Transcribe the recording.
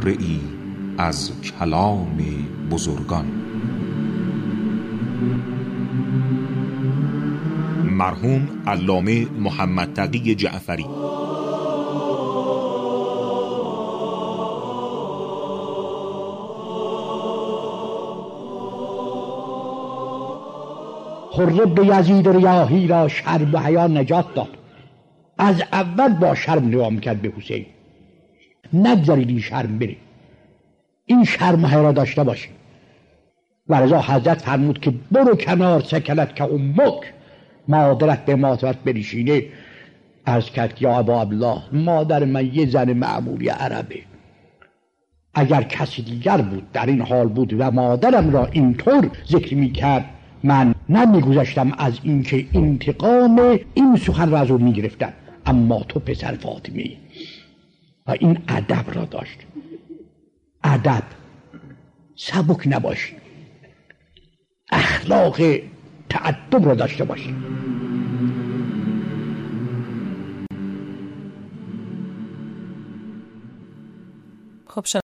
قطره‌ای از کلام بزرگان. مرحوم علامه محمد تقی جعفری. خرم به یزید ریاحی را شرم و حیا نجات داد. از اول با شرم نگاه میکرد به حسین. نگذارید این شرم بره، این شرم و حیا را داشته باشید. و رضا حضرت فرمود که برو کنار، سکلت که امک، مادرت به ماتبت بنشینه. عرض کرد یا ابا عبدالله، مادر من یه زن معمولی عربه، اگر کسی دیگر بود در این حال بود و مادرم را اینطور ذکر میکرد، من نمیگذاشتم از اینکه انتقام این سخن را از او میگرفتم. اما تو پسر فاطمه ای. و این ادب را داشت. ادب، سبک نباشی، اخلاق تأدب را داشته باشی. خب